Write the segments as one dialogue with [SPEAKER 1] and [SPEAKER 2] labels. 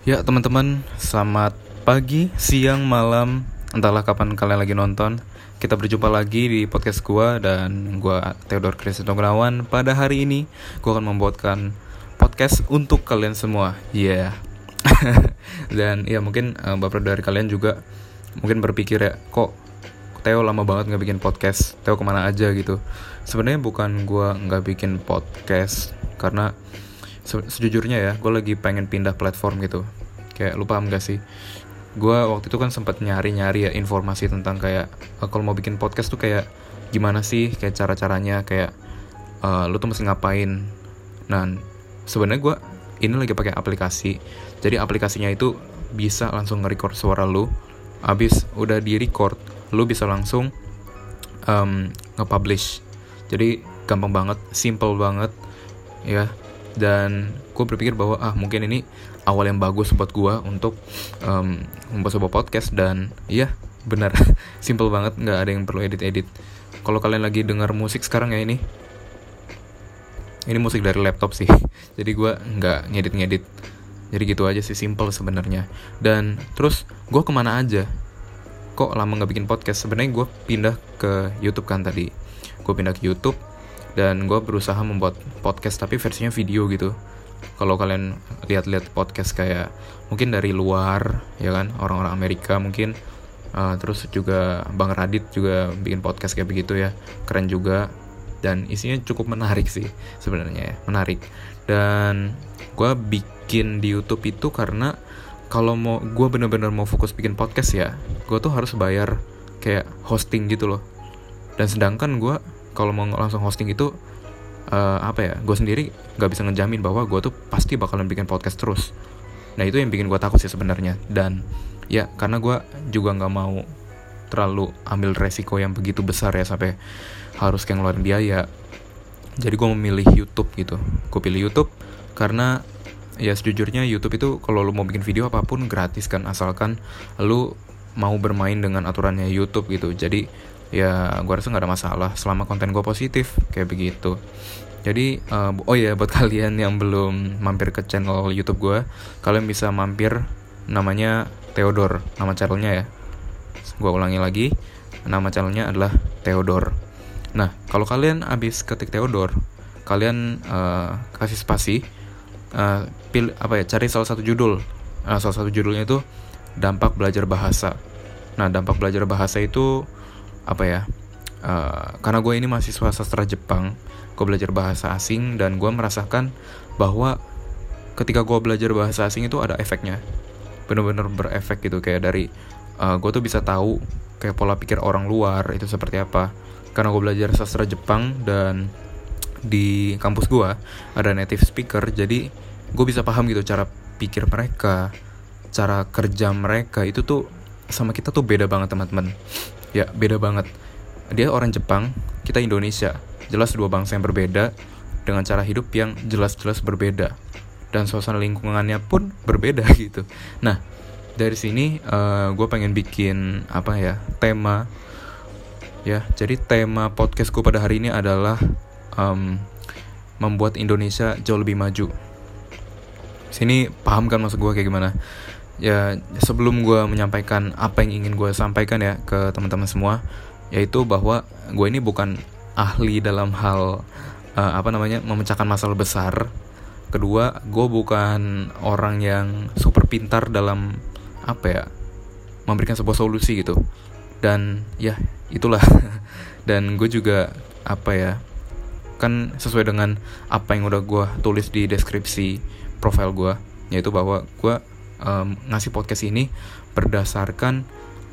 [SPEAKER 1] Ya teman-teman, selamat pagi, siang, malam, entahlah kapan kalian lagi nonton. Kita berjumpa lagi di podcast gua dan gua Theodor Krisno Gunawan. Pada hari ini gua akan membuatkan podcast untuk kalian semua. Yeah. Dan ya mungkin beberapa dari kalian juga mungkin berpikir ya, kok Theo lama banget gak bikin podcast, Theo kemana aja gitu. Sebenarnya bukan gua gak bikin podcast, karena sejujurnya ya, gue lagi pengen pindah platform gitu. Kayak lu paham gak sih? Gue waktu itu kan sempat nyari-nyari ya informasi tentang kayak kalau mau bikin podcast tuh kayak gimana sih, kayak cara-caranya, kayak lu tuh mesti ngapain. Nah, sebenarnya gue ini lagi pakai aplikasi. Jadi aplikasinya itu bisa langsung nge-record suara lu. Abis udah di-record, lu bisa langsung nge-publish. Jadi gampang banget, simple banget ya. Dan gue berpikir bahwa mungkin ini awal yang bagus buat gue untuk membuat sebuah podcast. Dan iya benar, simple banget, nggak ada yang perlu edit-edit. Kalau kalian lagi dengar musik sekarang ya, ini musik dari laptop sih. Jadi gue nggak ngedit-ngedit. Jadi gitu aja sih, simple sebenarnya. Dan terus gue kemana aja? Kok lama nggak bikin podcast? Sebenarnya gue pindah ke YouTube kan tadi. Gue pindah ke YouTube dan gue berusaha membuat podcast tapi versinya video gitu. Kalau kalian lihat-lihat podcast kayak mungkin dari luar ya kan, orang-orang Amerika mungkin, terus juga Bang Radit juga bikin podcast kayak begitu ya, keren juga. Dan isinya cukup menarik sih sebenarnya ya, menarik. Dan gue bikin di YouTube itu karena kalau mau gue bener-bener mau fokus bikin podcast ya, gue tuh harus bayar kayak hosting gitu loh. Dan sedangkan gue kalau mau langsung hosting itu gue sendiri nggak bisa ngejamin bahwa gue tuh pasti bakalan bikin podcast terus. Nah itu yang bikin gue takut sih sebenarnya. Dan ya karena gue juga nggak mau terlalu ambil resiko yang begitu besar ya, sampai harus kayak ngeluarin biaya. Jadi gue memilih YouTube gitu. Gue pilih YouTube karena ya sejujurnya YouTube itu kalau lu mau bikin video apapun gratis kan, asalkan lu mau bermain dengan aturannya YouTube gitu. Jadi ya gue rasa gak ada masalah selama konten gue positif kayak begitu. Jadi buat kalian yang belum mampir ke channel YouTube gue, kalian bisa mampir, namanya Theodor, nama channelnya ya. Gue ulangi lagi, nama channelnya adalah Theodor. Nah kalau kalian abis ketik Theodor, kalian kasih spasi, cari salah satu judul. Salah satu judulnya itu dampak belajar bahasa. Nah dampak belajar bahasa itu karena gue ini mahasiswa sastra Jepang, gue belajar bahasa asing, dan gue merasakan bahwa ketika gue belajar bahasa asing itu ada efeknya, bener-bener berefek gitu. Kayak dari gue tuh bisa tahu kayak pola pikir orang luar itu seperti apa, karena gue belajar sastra Jepang dan di kampus gue ada native speaker. Jadi gue bisa paham gitu cara pikir mereka, cara kerja mereka itu tuh sama kita tuh beda banget teman-teman. Ya beda banget. Dia orang Jepang, kita Indonesia. Jelas dua bangsa yang berbeda, dengan cara hidup yang jelas-jelas berbeda, dan suasana lingkungannya pun berbeda gitu. Nah dari sini gue pengen bikin tema ya. Jadi tema podcast gue pada hari ini adalah membuat Indonesia jauh lebih maju. Sini paham kan maksud gue kayak gimana? Ya sebelum gue menyampaikan apa yang ingin gue sampaikan ya ke teman-teman semua, yaitu bahwa gue ini bukan ahli dalam hal memecahkan masalah besar. Kedua, gue bukan orang yang super pintar dalam memberikan sebuah solusi gitu. Dan ya itulah. Dan gue juga kan sesuai dengan apa yang udah gue tulis di deskripsi profile gue, yaitu bahwa gue ngasih podcast ini berdasarkan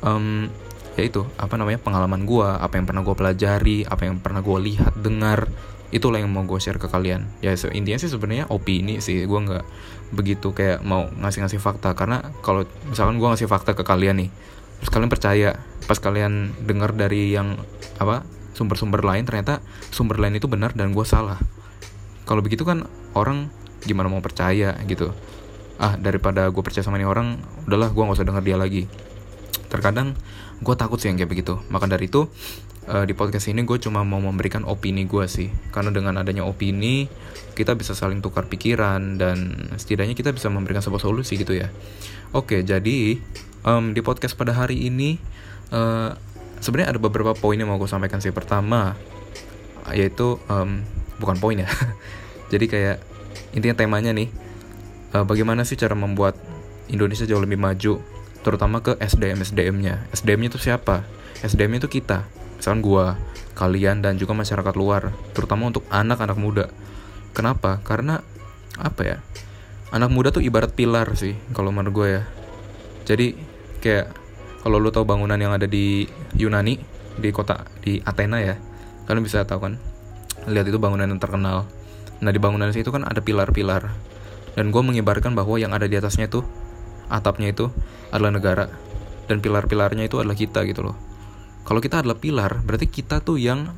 [SPEAKER 1] pengalaman gue, apa yang pernah gue pelajari, apa yang pernah gue lihat, dengar. Itulah yang mau gue share ke kalian. Ya intinya sih sebenarnya opini sih, gue nggak begitu kayak mau ngasih fakta. Karena kalau misalkan gue ngasih fakta ke kalian nih, terus kalian percaya, pas kalian dengar dari yang sumber-sumber lain, ternyata sumber lain itu benar dan gue salah. Kalau begitu kan orang gimana mau percaya gitu. Daripada gue percaya sama ini orang, udahlah gue gak usah denger dia lagi. terkadang gue takut sih yang kayak begitu. Maka dari itu di podcast ini gue cuma mau memberikan opini gue sih, karena dengan adanya opini kita bisa saling tukar pikiran dan setidaknya kita bisa memberikan sebuah solusi gitu ya. Oke, jadi di podcast pada hari ini sebenarnya ada beberapa poin yang mau gue sampaikan sih. Pertama yaitu bukan poin ya jadi kayak intinya temanya nih, bagaimana sih cara membuat Indonesia jauh lebih maju, terutama ke SDM-nya. SDM-nya itu siapa? SDM-nya itu kita, misalkan gua, kalian, dan juga masyarakat luar, terutama untuk anak-anak muda. Kenapa? Karena apa ya, anak muda tuh ibarat pilar sih kalau menurut gue ya. Jadi kayak kalau lu tahu bangunan yang ada di Yunani, di kota di Athena ya, kalian bisa tahu kan, lihat itu bangunan yang terkenal. Nah di bangunan itu kan ada pilar-pilar, dan gue mengibarkan bahwa yang ada di atasnya itu, atapnya itu adalah negara, dan pilar-pilarnya itu adalah kita gitu loh. Kalau kita adalah pilar, berarti kita tuh yang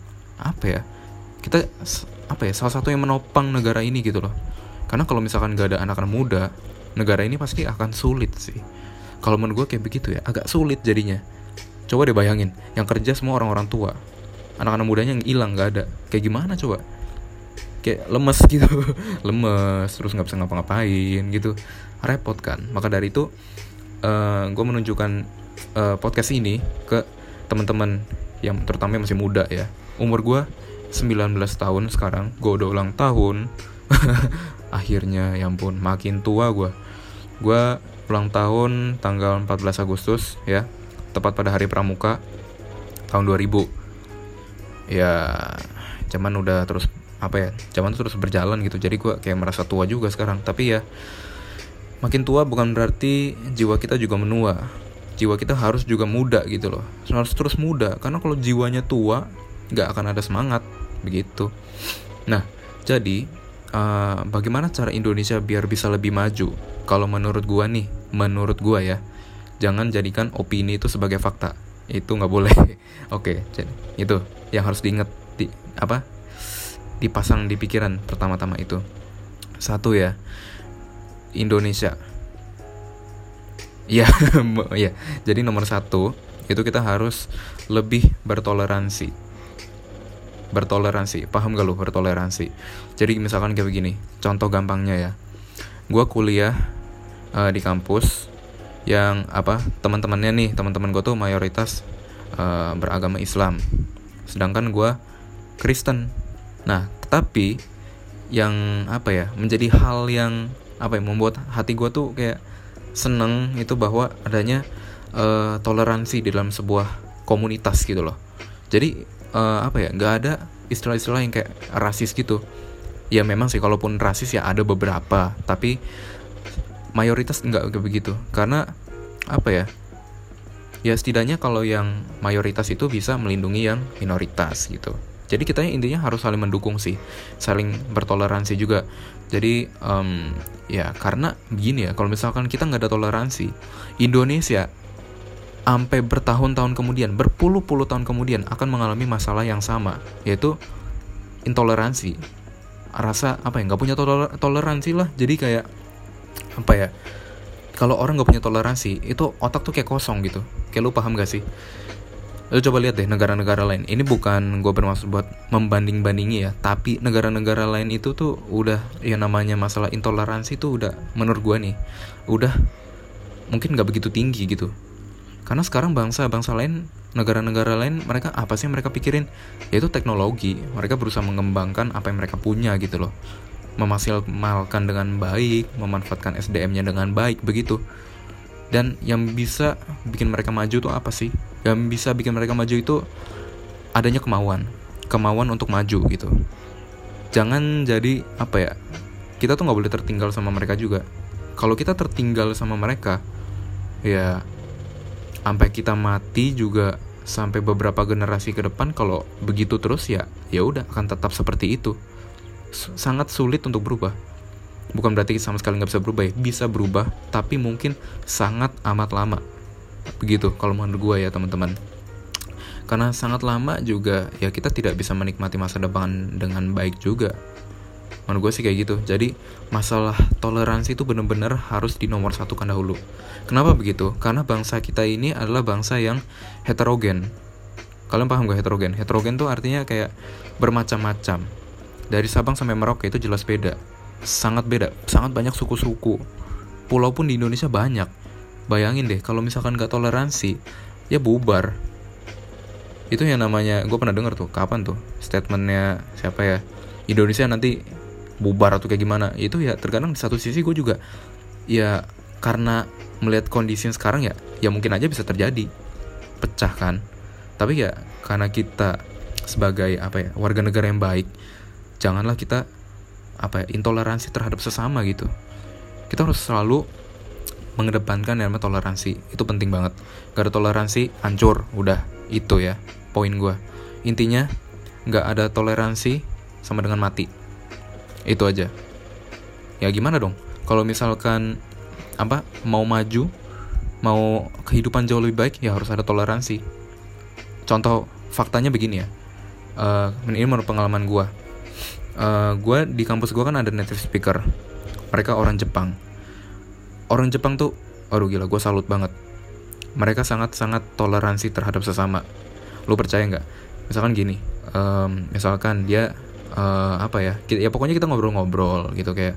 [SPEAKER 1] salah satu yang menopang negara ini gitu loh. Karena kalau misalkan gak ada anak-anak muda, negara ini pasti akan sulit sih. Kalau menurut gue kayak begitu ya, agak sulit jadinya. Coba deh bayangin, yang kerja semua orang-orang tua, anak-anak mudanya yang hilang gak ada, kayak gimana coba? Kayak lemes gitu lemes, terus gak bisa ngapa-ngapain gitu, repot kan. Maka dari itu gue menunjukkan podcast ini ke teman-teman yang terutama yang masih muda ya. Umur gue 19 tahun sekarang, gue udah ulang tahun akhirnya, ya ampun, makin tua gue ulang tahun tanggal 14 Agustus ya, tepat pada hari Pramuka tahun 2000. Ya zaman udah terus zaman terus berjalan gitu, jadi gue kayak merasa tua juga sekarang. Tapi ya makin tua bukan berarti jiwa kita juga menua. Jiwa kita harus juga muda gitu loh, harus terus muda, karena kalau jiwanya tua gak akan ada semangat begitu. Nah jadi bagaimana cara Indonesia biar bisa lebih maju? Kalau menurut gua ya, jangan jadikan opini itu sebagai fakta, itu nggak boleh. Oke, jadi itu yang harus diingat, dipasang di pikiran pertama-tama itu. Satu ya, Indonesia. Ya, ya. Jadi nomor satu itu kita harus lebih bertoleransi. Paham gak lu bertoleransi? Jadi misalkan kayak begini, contoh gampangnya ya, gue kuliah di kampus yang teman-teman gue tuh mayoritas beragama Islam, sedangkan gue Kristen. Nah tapi yang menjadi hal yang membuat hati gue tuh kayak seneng itu bahwa adanya toleransi di dalam sebuah komunitas gitu loh. Jadi nggak ada istilah-istilah yang kayak rasis gitu. Ya memang sih, kalaupun rasis ya ada beberapa, tapi mayoritas nggak begitu. Karena ya setidaknya kalau yang mayoritas itu bisa melindungi yang minoritas gitu. Jadi kita intinya harus saling mendukung sih, saling bertoleransi juga. Jadi ya karena begini ya, kalau misalkan kita nggak ada toleransi, Indonesia sampai bertahun-tahun kemudian, berpuluh-puluh tahun kemudian akan mengalami masalah yang sama, yaitu intoleransi. Rasa nggak punya toleransi lah. Jadi kayak kalau orang nggak punya toleransi, itu otak tuh kayak kosong gitu. Kayak lu paham gak sih? Lu coba lihat deh negara-negara lain. Ini bukan gue bermaksud buat membanding-bandingi ya, tapi negara-negara lain itu tuh udah, ya namanya masalah intoleransi tuh udah, menurut gue nih, udah mungkin nggak begitu tinggi gitu. Karena sekarang bangsa-bangsa lain, negara-negara lain, mereka apa sih mereka pikirin? Yaitu teknologi. Mereka berusaha mengembangkan apa yang mereka punya gitu loh, memaksimalkan dengan baik, memanfaatkan SDM-nya dengan baik begitu. Dan yang bisa bikin mereka maju tuh apa sih? Yang bisa bikin mereka maju itu adanya kemauan untuk maju gitu. Jangan jadi kita tuh nggak boleh tertinggal sama mereka juga. Kalau kita tertinggal sama mereka, ya sampai kita mati juga, sampai beberapa generasi ke depan, kalau begitu terus ya udah akan tetap seperti itu. Sangat sulit untuk berubah. Bukan berarti sama sekali nggak bisa berubah ya, bisa berubah, tapi mungkin sangat amat lama. Begitu kalau menurut gue ya teman-teman. Karena sangat lama juga ya kita tidak bisa menikmati masa depan dengan baik juga. Menurut gue sih kayak gitu. Jadi masalah toleransi itu benar-benar harus dinomorsatukan dahulu. Kenapa begitu? Karena bangsa kita ini adalah bangsa yang heterogen. Kalian paham gak heterogen? Heterogen tuh artinya kayak bermacam-macam. Dari Sabang sampai Merauke itu jelas beda. Sangat beda, sangat banyak suku-suku. Pulau pun di Indonesia banyak. Bayangin deh kalau misalkan gak toleransi, ya bubar. Itu yang namanya, gue pernah denger tuh, kapan tuh statementnya siapa ya, Indonesia nanti bubar atau kayak gimana. Itu ya terkadang di satu sisi gue juga ya karena melihat kondisi yang sekarang ya mungkin aja bisa terjadi pecah kan. Tapi ya karena kita sebagai warga negara yang baik, janganlah kita intoleransi terhadap sesama gitu. Kita harus selalu mengedepankan yang namanya toleransi. Itu penting banget. Gak ada toleransi hancur, udah itu ya poin gue. Intinya gak ada toleransi sama dengan mati. Itu aja. Ya gimana dong kalau misalkan mau maju, mau kehidupan jauh lebih baik, ya harus ada toleransi. Contoh faktanya begini ya, ini menurut pengalaman gue. Gue di kampus gue kan ada native speaker. Mereka orang Jepang. Orang Jepang tuh, aduh gila, gue salut banget. Mereka sangat-sangat toleransi terhadap sesama. Lu percaya nggak? Misalkan gini, misalkan dia pokoknya kita ngobrol-ngobrol gitu kayak,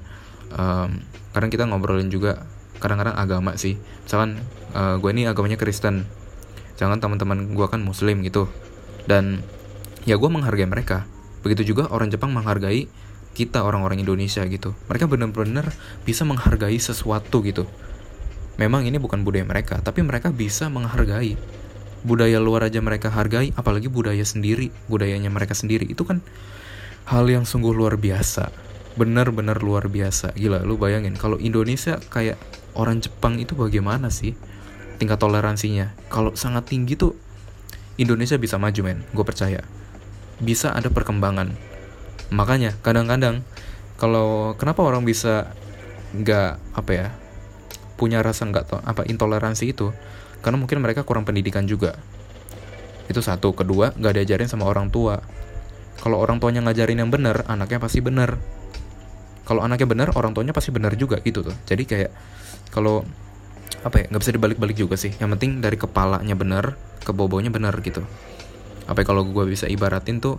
[SPEAKER 1] kadang kita ngobrolin juga kadang-kadang agama sih. Misalkan gue ini agamanya Kristen, jangan teman-teman gue kan Muslim gitu, dan ya gue menghargai mereka. Begitu juga orang Jepang menghargai kita orang-orang Indonesia gitu. Mereka benar-benar bisa menghargai sesuatu gitu. Memang ini bukan budaya mereka, tapi mereka bisa menghargai. Budaya luar aja mereka hargai, apalagi budayanya mereka sendiri. Itu kan hal yang sungguh luar biasa. Benar-benar luar biasa. Gila, lu bayangin kalau Indonesia kayak orang Jepang itu bagaimana sih tingkat toleransinya. Kalau sangat tinggi tuh Indonesia bisa maju, men. Gue percaya bisa ada perkembangan. Makanya kadang-kadang kalau kenapa orang bisa nggak punya rasa intoleransi itu, karena mungkin mereka kurang pendidikan juga. Itu satu. Kedua, nggak diajarin sama orang tua. Kalau orang tuanya ngajarin yang benar, anaknya pasti benar. Kalau anaknya benar, orang tuanya pasti benar juga gitu tuh. Jadi kayak kalau nggak bisa dibalik-balik juga sih. Yang penting dari kepalanya benar, ke bobonya benar gitu. Kalau gue bisa ibaratin tuh,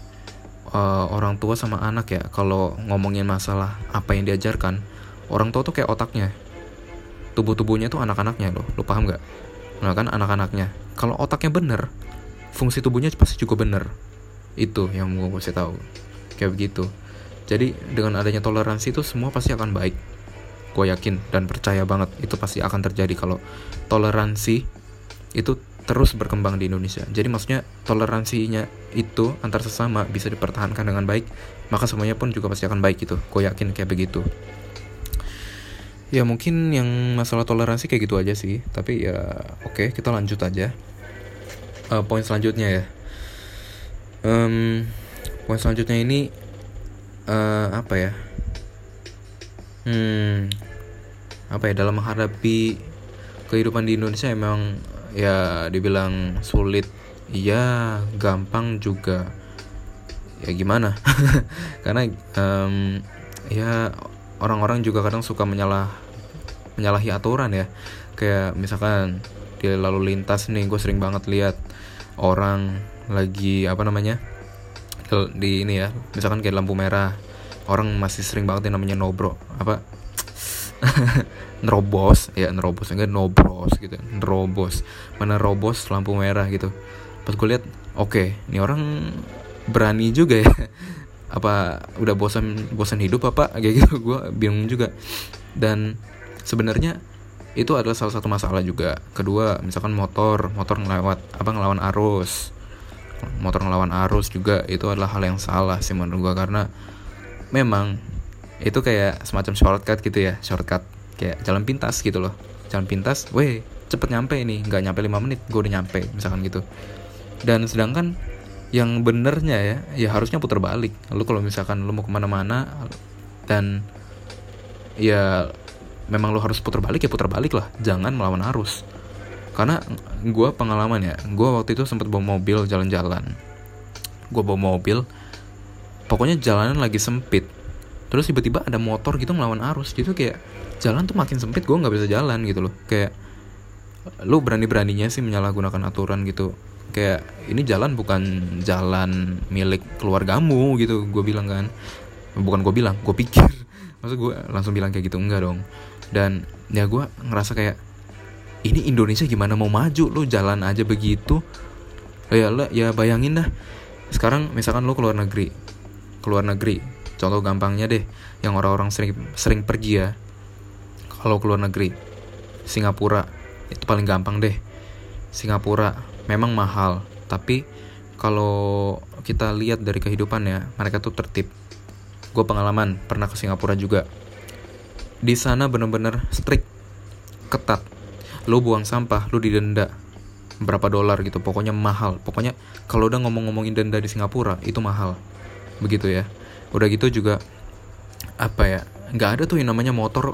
[SPEAKER 1] orang tua sama anak ya, kalau ngomongin masalah apa yang diajarkan, orang tua tuh kayak otaknya, tubuhnya tuh anak-anaknya loh. Lo paham gak? Nah kan anak-anaknya, kalau otaknya bener, fungsi tubuhnya pasti juga bener. Itu yang mau gue kasih tahu. Kayak begitu. Jadi dengan adanya toleransi itu semua pasti akan baik. Gue yakin dan percaya banget itu pasti akan terjadi kalau toleransi itu terus berkembang di Indonesia. Jadi maksudnya toleransinya itu antar sesama bisa dipertahankan dengan baik, maka semuanya pun juga pasti akan baik gitu. Gue yakin kayak begitu. Ya mungkin yang masalah toleransi kayak gitu aja sih. Tapi ya oke, kita lanjut aja. Poin selanjutnya ya. Poin selanjutnya ini dalam menghadapi kehidupan di Indonesia emang ya dibilang sulit, iya, gampang juga. Ya gimana? Karena ya orang-orang juga kadang suka menyalahi aturan ya. Kayak misalkan di lalu lintas nih, gue sering banget lihat orang lagi di ini ya, misalkan kayak lampu merah, orang masih sering banget yang namanya nerobos enggak nobros gitu, menerobos lampu merah gitu. Pas gue lihat, oke, ini orang berani juga ya. Apa udah bosan hidup apa kayak gitu, gue bingung juga. Dan sebenarnya itu adalah salah satu masalah juga. Kedua, misalkan motor ngelawan arus. Motor ngelawan arus juga itu adalah hal yang salah sih menurut gue, karena memang itu kayak semacam shortcut gitu ya, kayak jalan pintas gitu loh. Jalan pintas, cepet nyampe ini, nggak nyampe 5 menit gue udah nyampe misalkan gitu. Dan sedangkan yang benernya ya harusnya putar balik. Lalu kalau misalkan lu mau kemana-mana dan ya memang lu harus putar balik, ya putar balik lah, jangan melawan arus. Karena gue pengalaman ya, gue waktu itu sempat bawa mobil jalan-jalan. Gue bawa mobil, pokoknya jalanan lagi sempit. Terus tiba-tiba ada motor gitu ngelawan arus gitu, kayak jalan tuh makin sempit, gue nggak bisa jalan gitu loh. Kayak lu berani-beraninya sih menyalahgunakan aturan gitu. Kayak ini jalan bukan jalan milik keluargamu gitu, gue bilang kan. Bukan gue bilang, gue pikir. Maksud gue langsung bilang kayak gitu, enggak dong. Dan ya gue ngerasa kayak ini Indonesia gimana mau maju, lu jalan aja begitu. Ya bayangin dah. Sekarang misalkan lu keluar negeri, contoh gampangnya deh, yang orang-orang sering pergi ya. Kalau keluar negeri, Singapura, itu paling gampang deh. Singapura memang mahal, tapi kalau kita lihat dari kehidupannya, mereka tuh tertib. Gue pengalaman pernah ke Singapura juga. Di sana bener-bener strict, ketat. Lu buang sampah, lu didenda berapa dolar gitu. Pokoknya mahal. Pokoknya kalau udah ngomongin denda di Singapura, itu mahal. Begitu ya. Udah gitu juga nggak ada tuh yang namanya motor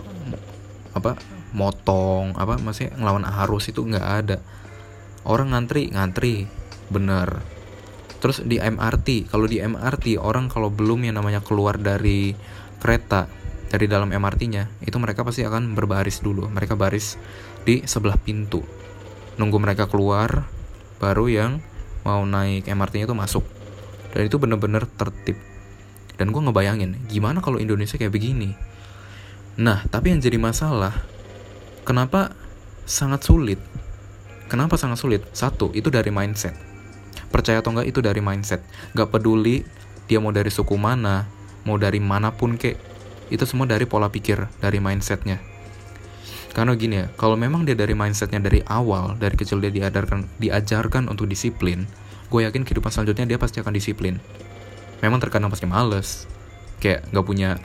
[SPEAKER 1] motong masih ngelawan arus, itu nggak ada. Orang ngantri bener. Terus di MRT, kalau di MRT orang kalau belum yang namanya keluar dari kereta, dari dalam MRT-nya, itu mereka pasti akan berbaris dulu. Mereka baris di sebelah pintu, nunggu mereka keluar, baru yang mau naik MRT-nya itu masuk. Dan itu bener-bener tertib. Dan gue ngebayangin, gimana kalau Indonesia kayak begini? Nah, tapi yang jadi masalah, kenapa sangat sulit? Satu, itu dari mindset. Percaya atau enggak, itu dari mindset. Gak peduli dia mau dari suku mana, mau dari manapun kek, itu semua dari pola pikir, dari mindsetnya. Karena gini ya, kalau memang dia dari mindsetnya dari awal, dari kecil dia diajarkan untuk disiplin, gue yakin kehidupan selanjutnya dia pasti akan disiplin. Memang terkadang pasti males, kayak gak punya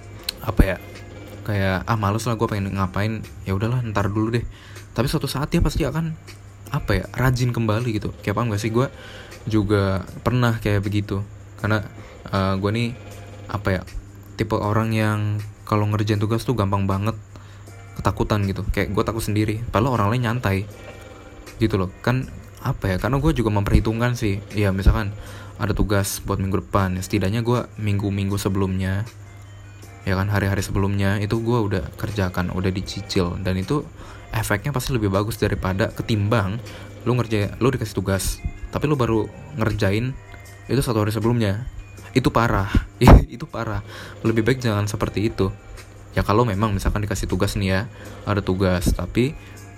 [SPEAKER 1] kayak males lah, gue pengen ngapain, ya udahlah ntar dulu deh. Tapi suatu saat dia pasti akan rajin kembali gitu. Kayak paham gak sih, gue juga pernah kayak begitu. Karena gue nih tipe orang yang kalau ngerjain tugas tuh gampang banget ketakutan gitu. Kayak gue takut sendiri, padahal orang lain nyantai gitu loh. Kan karena gue juga memperhitungkan sih. Ya misalkan ada tugas buat minggu depan, setidaknya gue minggu sebelumnya, ya kan, hari-hari sebelumnya itu gue udah kerjakan, udah dicicil. Dan itu efeknya pasti lebih bagus daripada ketimbang lu dikasih tugas tapi lu baru ngerjain itu 1 hari sebelumnya. Itu parah. Itu parah. Lebih baik jangan seperti itu. Ya kalau memang misalkan dikasih tugas nih ya, ada tugas tapi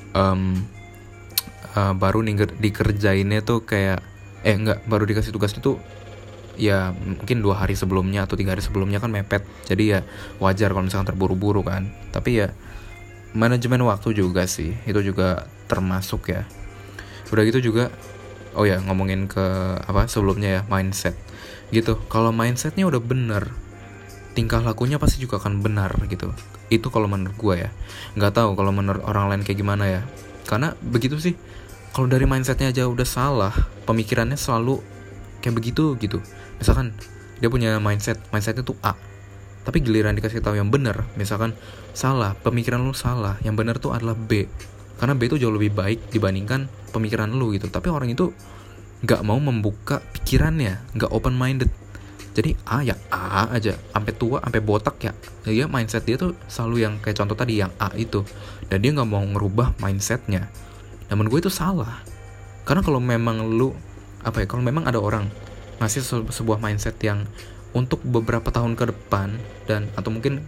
[SPEAKER 1] baru dikerjainnya tuh kayak baru dikasih tugas itu ya mungkin 2 hari sebelumnya atau 3 hari sebelumnya, kan mepet. Jadi ya wajar kalau misalkan terburu-buru kan. Tapi ya manajemen waktu juga sih, itu juga termasuk ya. Udah gitu juga, ngomongin ke sebelumnya ya, mindset gitu. Kalau mindsetnya udah bener, tingkah lakunya pasti juga akan benar gitu. Itu kalau menurut gue ya. Nggak tahu kalau menurut orang lain kayak gimana ya. Karena begitu sih. Kalau dari mindsetnya aja udah salah, pemikirannya selalu kayak begitu gitu. Misalkan dia punya mindsetnya tuh A, tapi giliran dikasih tahu yang benar, misalkan salah, pemikiran lu salah, yang benar tuh adalah B, karena B itu jauh lebih baik dibandingkan pemikiran lu gitu. Tapi orang itu nggak mau membuka pikirannya, nggak open minded. Jadi A ya A aja, sampai tua, sampai botak ya. Jadi mindset dia tuh selalu yang kayak contoh tadi yang A itu, dan dia nggak mau ngerubah mindsetnya. Namun gue itu salah, karena kalau memang kalau memang ada orang ngasih sebuah mindset yang untuk beberapa tahun ke depan, dan atau mungkin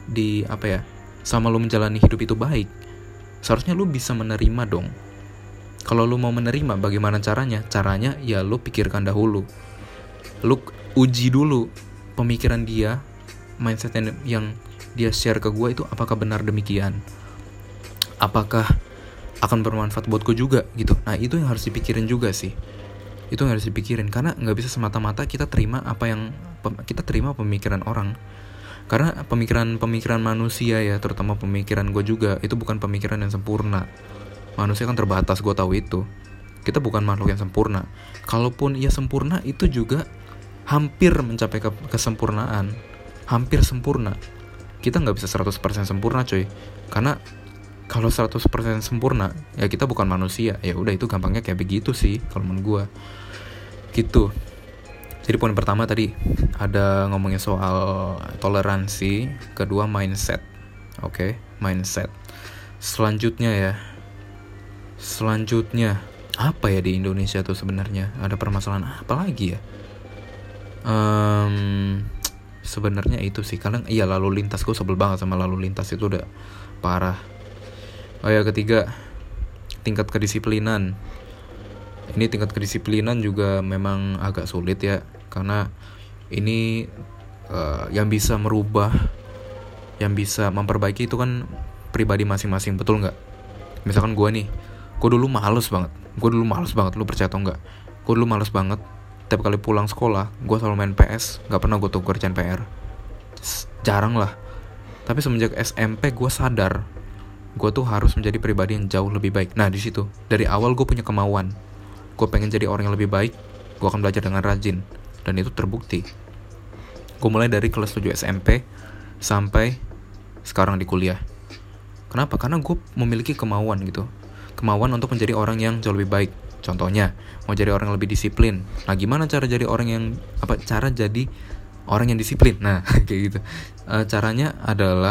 [SPEAKER 1] sama lu menjalani hidup itu baik, seharusnya lu bisa menerima dong. Kalau lu mau menerima, bagaimana caranya? Caranya ya lu pikirkan dahulu, lu uji dulu pemikiran dia, mindset yang dia share ke gue itu apakah benar demikian, apakah akan bermanfaat buat gue juga gitu. Nah itu yang harus dipikirin juga sih. Itu yang harus dipikirin, karena nggak bisa semata-mata kita terima pemikiran orang. Karena pemikiran manusia ya, terutama pemikiran gue juga, itu bukan pemikiran yang sempurna. Manusia kan terbatas, gue tahu itu. Kita bukan makhluk yang sempurna. Kalaupun ia sempurna, itu juga hampir mencapai kesempurnaan. Hampir sempurna. Kita nggak bisa 100% sempurna coy. Karena kalau 100% sempurna, ya kita bukan manusia. Ya udah, itu gampangnya kayak begitu sih kalau menurut gue. Gitu. Jadi poin pertama tadi ada ngomongin soal toleransi, kedua mindset. Oke, mindset. Selanjutnya apa ya di Indonesia tuh sebenarnya? Ada permasalahan apa lagi ya? Sebenarnya itu sih, kalian lalu lintas, gue sebel banget sama lalu lintas, itu udah parah. Oh ya, ketiga, tingkat kedisiplinan. Ini tingkat kedisiplinan juga memang agak sulit ya, karena ini yang bisa merubah, yang bisa memperbaiki itu kan pribadi masing-masing, betul nggak? Misalkan gue dulu males banget, lu percaya atau nggak? Gue dulu males banget. Tiap kali pulang sekolah, gue selalu main PS, gak pernah gue tuh kerjaan PR. Jarang lah. Tapi semenjak SMP gue sadar, gue tuh harus menjadi pribadi yang jauh lebih baik. Nah di situ, dari awal gue punya kemauan. Gue pengen jadi orang yang lebih baik, gue akan belajar dengan rajin. Dan itu terbukti. Gue mulai dari kelas 7 SMP, sampai sekarang di kuliah. Kenapa? Karena gue memiliki kemauan gitu. Kemauan untuk menjadi orang yang jauh lebih baik. Contohnya, mau jadi orang yang lebih disiplin. Nah, gimana cara jadi orang yang disiplin? Nah, kayak gitu. Caranya adalah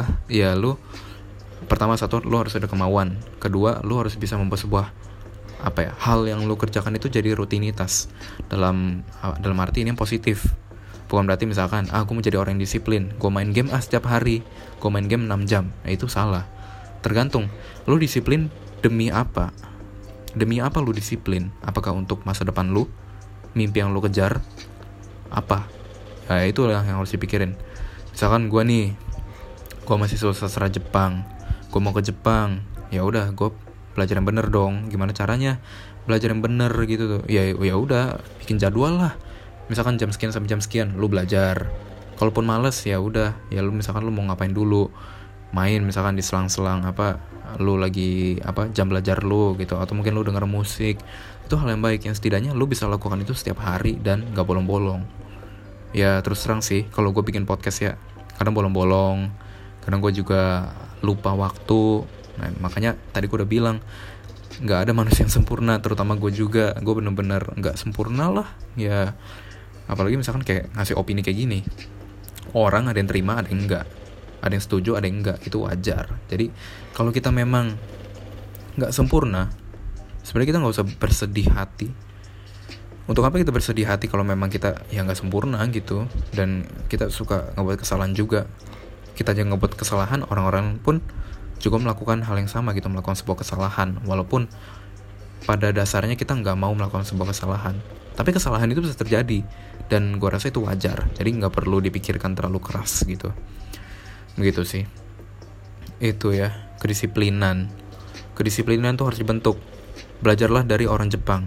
[SPEAKER 1] pertama, lu harus ada kemauan. Kedua, lu harus bisa membuat sebuah hal yang lu kerjakan itu jadi rutinitas. Dalam arti ini yang positif. Bukan berarti misalkan, aku mau jadi orang yang disiplin, gue main game setiap hari, gue main game 6 jam. Nah, itu salah. Tergantung, lu disiplin demi apa? Demi apa lu disiplin? Apakah untuk masa depan lu? Mimpi yang lu kejar? Apa? Nah, itulah yang harus dipikirin. Misalkan gue masih sastra Jepang, gue mau ke Jepang, ya udah, gue belajar yang bener dong. Gimana caranya belajar yang bener gitu tuh? Ya udah, bikin jadwal lah. Misalkan jam sekian sampai jam sekian lu belajar. Kalaupun males, ya udah, ya lu misalkan lu mau ngapain dulu, main misalkan di selang-selang lu lagi jam belajar lu gitu, atau mungkin lu denger musik. Itu hal yang baik yang setidaknya lu bisa lakukan itu setiap hari dan gak bolong-bolong. Ya terus terang sih, kalau gue bikin podcast ya kadang bolong-bolong, kadang gue juga lupa waktu. Nah, makanya tadi gue udah bilang, gak ada manusia yang sempurna, terutama gue juga. Gue bener-bener gak sempurna lah ya. Apalagi misalkan kayak ngasih opini kayak gini, orang ada yang terima, ada yang enggak, ada yang setuju, ada yang enggak, itu wajar. Jadi kalau kita memang gak sempurna, sebenarnya kita gak usah bersedih hati. Untuk apa kita bersedih hati kalau memang kita gak sempurna gitu. Dan kita suka ngebuat kesalahan juga. Kita aja ngebuat kesalahan, orang-orang pun juga melakukan hal yang sama gitu, melakukan sebuah kesalahan. Walaupun pada dasarnya kita gak mau melakukan sebuah kesalahan, tapi kesalahan itu bisa terjadi. Dan gue rasa itu wajar. Jadi gak perlu dipikirkan terlalu keras gitu. Begitu sih. Itu ya, kedisiplinan. Kedisiplinan tuh harus dibentuk. Belajarlah dari orang Jepang.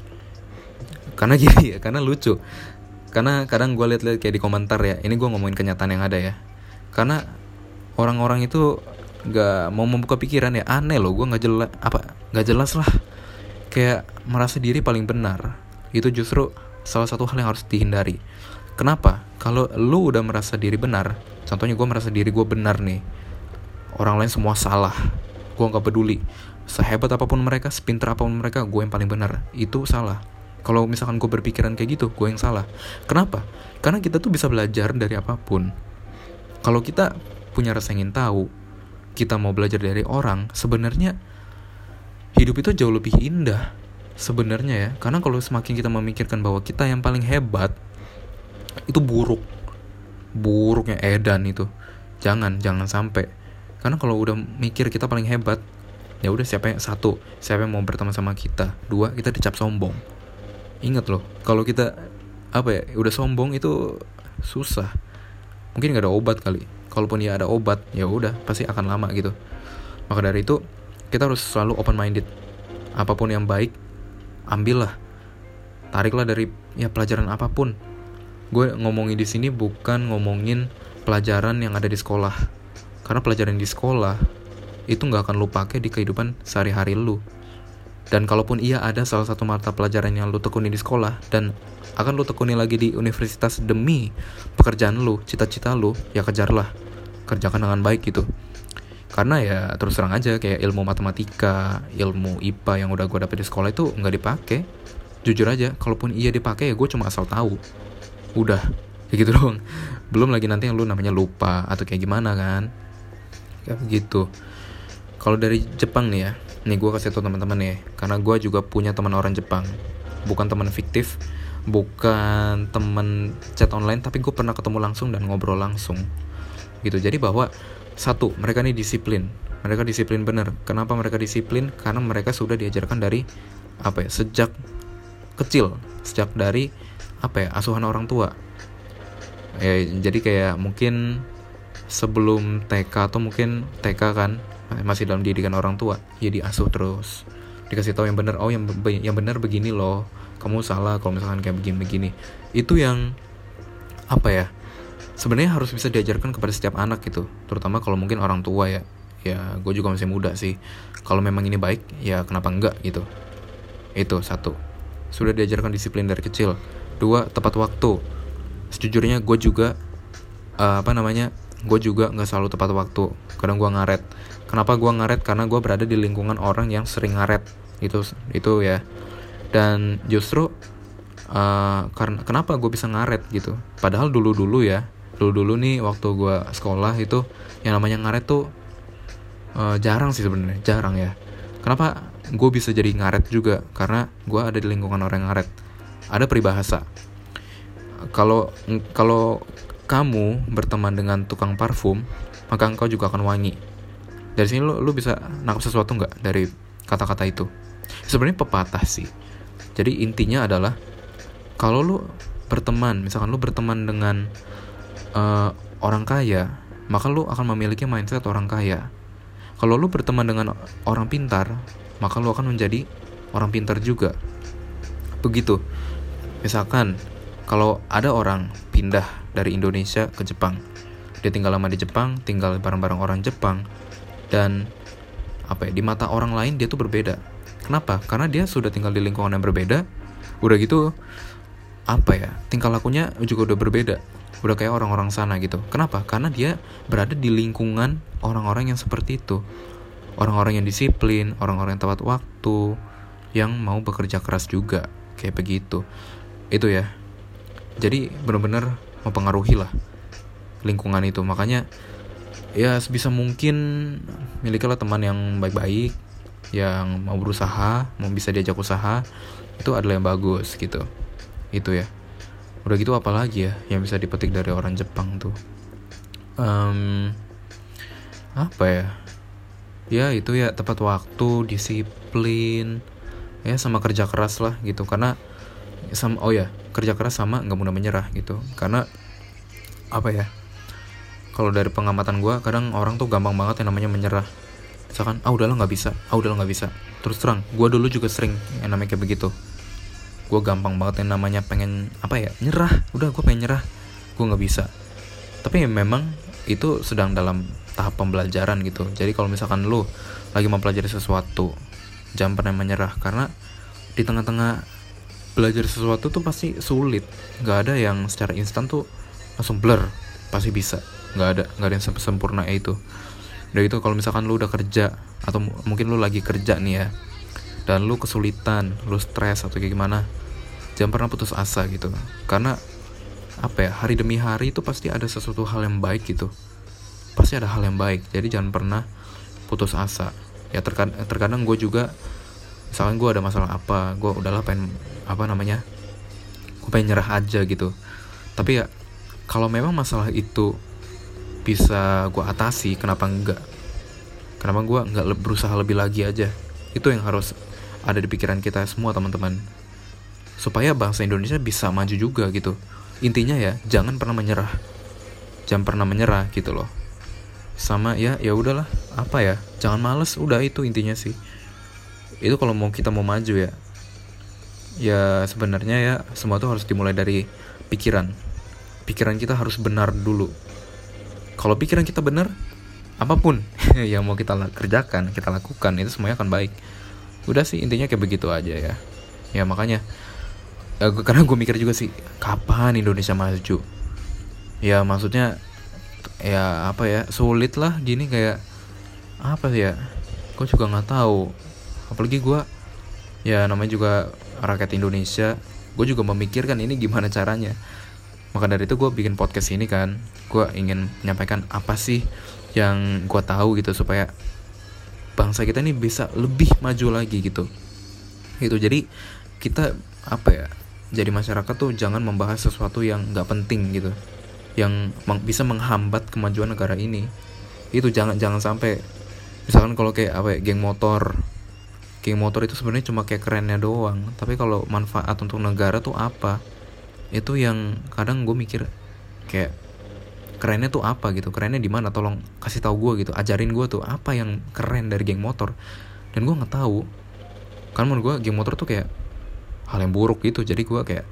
[SPEAKER 1] Karena gini ya, karena lucu. Karena kadang gue liat-liat kayak di komentar ya, ini gue ngomongin kenyataan yang ada ya. Karena orang-orang itu gak mau membuka pikiran ya, aneh loh. Gue gak jelas lah. Kayak merasa diri paling benar. Itu justru salah satu hal yang harus dihindari. Kenapa? Kalau lu udah merasa diri benar, contohnya gue merasa diri gue benar nih, orang lain semua salah, gue gak peduli. Sehebat apapun mereka, sepintar apapun mereka, gue yang paling benar. Itu salah. Kalau misalkan gue berpikiran kayak gitu, gue yang salah. Kenapa? Karena kita tuh bisa belajar dari apapun. Kalau kita punya rasa ingin tahu, kita mau belajar dari orang, sebenarnya hidup itu jauh lebih indah sebenarnya ya. Karena kalau semakin kita memikirkan bahwa kita yang paling hebat, itu buruknya edan itu. Jangan sampai. Karena kalau udah mikir kita paling hebat, ya udah, siapa yang mau berteman sama kita? 2, kita dicap sombong. Ingat loh, kalau kita udah sombong itu susah. Mungkin gak ada obat kali. Kalaupun ya ada obat, ya udah pasti akan lama gitu. Maka dari itu kita harus selalu open minded. Apapun yang baik, ambillah, tariklah dari pelajaran apapun. Gue ngomongin di sini bukan ngomongin pelajaran yang ada di sekolah. Karena pelajaran di sekolah itu nggak akan lu pakai di kehidupan sehari-hari lu. Dan kalaupun ada salah satu mata pelajaran yang lu tekuni di sekolah dan akan lu tekuni lagi di universitas demi pekerjaan lu, cita-cita lu, ya kejarlah, kerjakan dengan baik gitu. Karena ya terus terang aja, kayak ilmu matematika, ilmu IPA yang udah gue dapet di sekolah itu nggak dipakai. Jujur aja, kalaupun dipakai ya gue cuma asal tahu. udah kayak gitu doang. Belum lagi nanti yang lu namanya lupa atau kayak gimana kan, kayak begitu. Kalau dari Jepang nih ya, nih gue kasih tau teman-teman ya, karena gue juga punya teman orang Jepang, bukan teman fiktif, bukan teman chat online, tapi gue pernah ketemu langsung dan ngobrol langsung gitu. Jadi bahwa satu, mereka nih disiplin, mereka disiplin bener. Kenapa mereka disiplin? Karena mereka sudah diajarkan dari sejak kecil, sejak dari asuhan orang tua. Jadi kayak mungkin sebelum TK atau mungkin TK kan masih dalam didikan orang tua, ya diasuh terus, dikasih tahu yang benar. Yang benar begini loh, kamu salah kalau misalkan kayak begini. Itu yang sebenarnya harus bisa diajarkan kepada setiap anak gitu, terutama kalau mungkin orang tua ya. Ya gue juga masih muda sih, kalau memang ini baik ya kenapa enggak gitu. Itu satu, sudah diajarkan disiplin dari kecil. Dua, tepat waktu. Sejujurnya gue juga gue juga nggak selalu tepat waktu, kadang gue ngaret. Kenapa gue ngaret? Karena gue berada di lingkungan orang yang sering ngaret itu ya. Dan justru karena kenapa gue bisa ngaret gitu, padahal dulu nih waktu gue sekolah itu yang namanya ngaret tuh jarang sih sebenarnya, jarang ya. Kenapa gue bisa jadi ngaret juga? Karena gue ada di lingkungan orang yang ngaret. Ada peribahasa, kalau kamu berteman dengan tukang parfum, maka engkau juga akan wangi. Dari sini lu bisa nangkap sesuatu nggak dari kata-kata itu? Sebenarnya pepatah sih. Jadi intinya adalah kalau lu berteman, misalkan lu berteman dengan orang kaya, maka lu akan memiliki mindset orang kaya. Kalau lu berteman dengan orang pintar, maka lu akan menjadi orang pintar juga. Begitu. Misalkan kalau ada orang pindah dari Indonesia ke Jepang, dia tinggal lama di Jepang, tinggal bareng-bareng orang Jepang, dan di mata orang lain dia tuh berbeda. Kenapa? Karena dia sudah tinggal di lingkungan yang berbeda. Udah gitu tingkah lakunya juga udah berbeda, udah kayak orang-orang sana gitu. Kenapa? Karena dia berada di lingkungan orang-orang yang seperti itu, orang-orang yang disiplin, orang-orang yang tepat waktu, yang mau bekerja keras juga, kayak begitu. Itu ya, jadi benar-benar mempengaruhi lah lingkungan itu. Makanya ya sebisa mungkin milikilah teman yang baik-baik, yang mau berusaha, mau bisa diajak usaha. Itu adalah yang bagus gitu. Itu ya. Udah gitu apalagi ya yang bisa dipetik dari orang Jepang tuh? Ya itu ya, tepat waktu, disiplin, ya sama kerja keras lah gitu. Karena kerja keras sama nggak mudah menyerah gitu. Karena kalau dari pengamatan gue, kadang orang tuh gampang banget yang namanya menyerah. Misalkan udahlah nggak bisa. Terus terang, gue dulu juga sering yang namanya kayak begitu. Gue gampang banget yang namanya pengen nyerah. Udah, gue pengen nyerah, gue nggak bisa. Tapi memang itu sedang dalam tahap pembelajaran gitu. Jadi kalau misalkan lu lagi mempelajari sesuatu, jangan pernah menyerah. Karena di tengah-tengah belajar sesuatu tuh pasti sulit. Gak ada yang secara instan tuh langsung blur, pasti bisa. Gak ada yang sempurna itu. Udah gitu kalau misalkan lu udah kerja, atau mungkin lu lagi kerja nih ya, dan lu kesulitan, lu stres atau kayak gimana, jangan pernah putus asa gitu. Karena hari demi hari itu pasti ada sesuatu hal yang baik gitu. Pasti ada hal yang baik. Jadi jangan pernah putus asa. Ya terkadang gue juga, misalkan gue ada masalah gue udahlah pengen gue pengen nyerah aja gitu. Tapi ya kalau memang masalah itu bisa gue atasi, kenapa enggak? Kenapa gue enggak berusaha lebih lagi aja? Itu yang harus ada di pikiran kita semua, teman-teman, supaya bangsa Indonesia bisa maju juga gitu. Intinya ya, jangan pernah menyerah gitu loh. Sama ya udahlah, jangan males, udah itu intinya sih. Itu kalau kita mau maju ya. Ya sebenarnya ya semua tuh harus dimulai dari pikiran. Pikiran kita harus benar dulu. Kalau pikiran kita benar, apapun yang mau kita kerjakan, kita lakukan, itu semuanya akan baik. Udah sih, intinya kayak begitu aja ya. Ya makanya karena gue mikir juga sih, kapan Indonesia maju? Ya maksudnya ya sulit lah gini, kayak gue juga nggak tahu. Apalagi gue ya namanya juga rakyat Indonesia, gue juga memikirkan ini gimana caranya. Maka dari itu gue bikin podcast ini kan, gue ingin menyampaikan apa sih yang gue tahu gitu, supaya bangsa kita ini bisa lebih maju lagi gitu. Jadi kita jadi masyarakat tuh jangan membahas sesuatu yang nggak penting gitu, yang bisa menghambat kemajuan negara ini. Itu jangan sampai, misalkan kalau kayak geng motor itu sebenarnya cuma kayak kerennya doang, tapi kalau manfaat untuk negara tuh apa, itu yang kadang gue mikir kayak kerennya tuh apa gitu, kerennya di mana, tolong kasih tahu gue gitu, ajarin gue tuh apa yang keren dari geng motor. Dan gue nggak tahu, kan menurut gue geng motor tuh kayak hal yang buruk gitu. Jadi gue kayak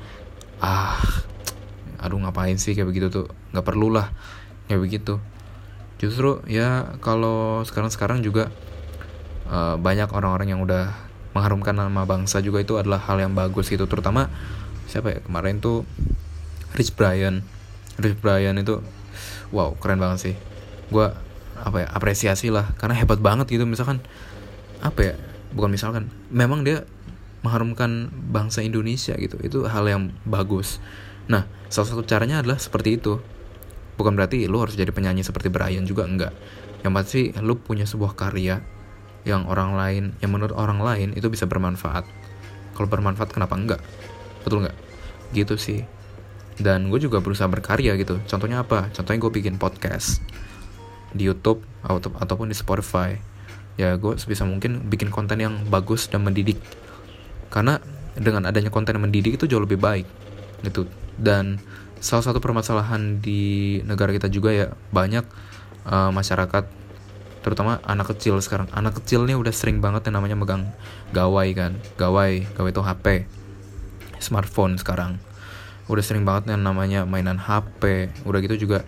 [SPEAKER 1] aduh ngapain sih kayak begitu tuh, nggak perlu lah kayak begitu. Justru ya kalau sekarang juga banyak orang-orang yang udah mengharumkan nama bangsa juga, itu adalah hal yang bagus gitu. Terutama siapa ya kemarin tuh, Rich Brian itu wow, keren banget sih. Gue apresiasi lah, karena hebat banget gitu. Misalkan memang dia mengharumkan bangsa Indonesia gitu, itu hal yang bagus. Nah, salah satu caranya adalah seperti itu. Bukan berarti lu harus jadi penyanyi seperti Brian juga, enggak. Yang pasti lu punya sebuah karya yang menurut orang lain itu bisa bermanfaat. Kalau bermanfaat kenapa enggak? Betul enggak? Gitu sih. Dan gue juga berusaha berkarya gitu. Contohnya apa? Contohnya gue bikin podcast di YouTube ataupun di Spotify. Ya gue sebisa mungkin bikin konten yang bagus dan mendidik. Karena dengan adanya konten yang mendidik itu jauh lebih baik gitu. Dan salah satu permasalahan di negara kita juga ya, banyak masyarakat, terutama anak kecil sekarang. Anak kecil nih udah sering banget yang namanya megang gawai kan. Gawai itu HP, smartphone sekarang. Udah sering banget yang namanya mainan HP. Udah gitu juga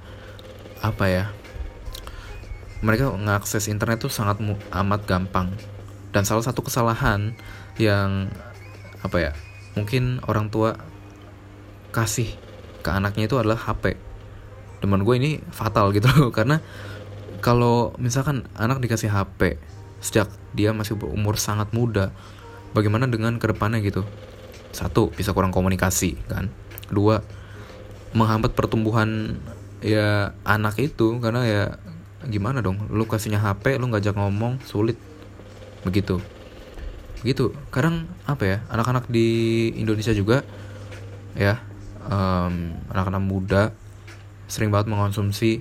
[SPEAKER 1] mereka mengakses internet tuh sangat amat gampang. Dan salah satu kesalahan yang mungkin orang tua kasih ke anaknya itu adalah HP. Temen gue ini fatal gitu loh. Karena kalau misalkan anak dikasih HP sejak dia masih berumur sangat muda, bagaimana dengan kedepannya gitu? Satu, bisa kurang komunikasi kan. Kedua, menghambat pertumbuhan ya anak itu, karena ya gimana dong, lu kasihnya HP, lu ngajak ngomong, sulit begitu. Kadang anak-anak di Indonesia juga ya, anak-anak muda sering banget mengkonsumsi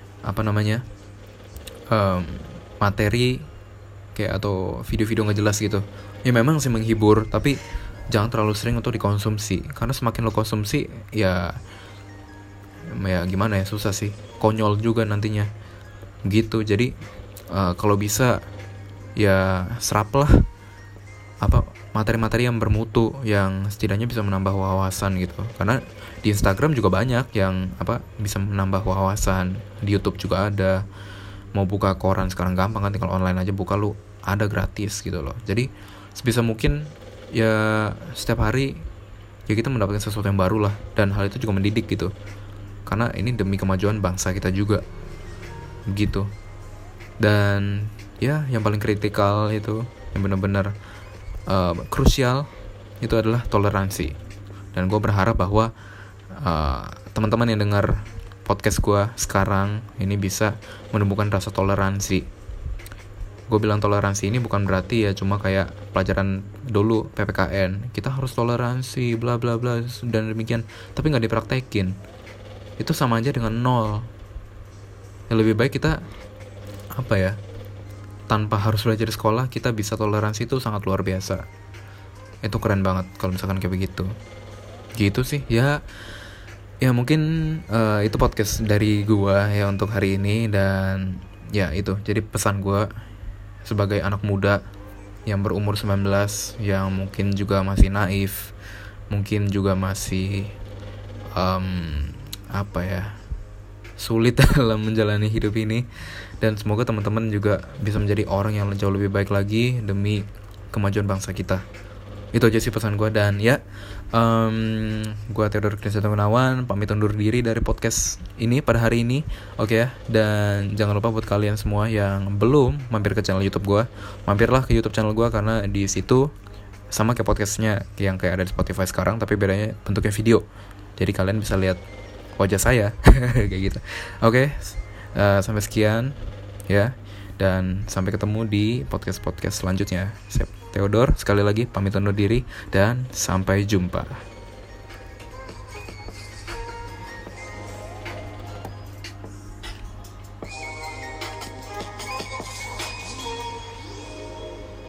[SPEAKER 1] materi kayak atau video-video nggak jelas gitu. Ya memang sih menghibur, tapi jangan terlalu sering untuk dikonsumsi, karena semakin lo konsumsi ya gimana ya, susah sih, konyol juga nantinya gitu. Jadi kalau bisa ya seraplah materi-materi yang bermutu, yang setidaknya bisa menambah wawasan gitu. Karena di Instagram juga banyak yang bisa menambah wawasan, di YouTube juga ada. Mau buka koran sekarang gampang kan, tinggal online aja buka, lu ada gratis gitu loh. Jadi sebisa mungkin ya setiap hari ya kita mendapatkan sesuatu yang baru lah, dan hal itu juga mendidik gitu. Karena ini demi kemajuan bangsa kita juga gitu. Dan ya yang paling kritikal itu, yang benar-benar krusial itu adalah toleransi. Dan gue berharap bahwa teman-teman yang dengar podcast gue sekarang ini bisa menumbuhkan rasa toleransi. Gue bilang toleransi ini bukan berarti ya cuma kayak pelajaran dulu PPKN, kita harus toleransi bla bla bla dan demikian, tapi nggak dipraktekin. Itu sama aja dengan nol. Yang lebih baik kita tanpa harus belajar di sekolah, kita bisa toleransi, itu sangat luar biasa. Itu keren banget kalau misalkan kayak begitu. Gitu sih ya mungkin itu podcast dari gua ya untuk hari ini. Dan ya itu jadi pesan gua sebagai anak muda yang berumur 19, yang mungkin juga masih naif, mungkin juga masih sulit dalam menjalani hidup ini. Dan semoga teman-teman juga bisa menjadi orang yang jauh lebih baik lagi demi kemajuan bangsa kita. Itu aja sih pesan gue. Dan ya gue Theodore Kristianto Gunawan pamit undur diri dari podcast ini pada hari ini. Oke ya. Dan jangan lupa buat kalian semua yang belum mampir ke channel YouTube gue, mampirlah ke YouTube channel gue, karena di situ sama kayak podcastnya yang kayak ada di Spotify sekarang, tapi bedanya bentuknya video. Jadi kalian bisa lihat wajah saya. Kayak gitu. Oke, sampai sekian ya, dan sampai ketemu di podcast selanjutnya. Saya Theodore sekali lagi pamit undur diri dan sampai jumpa.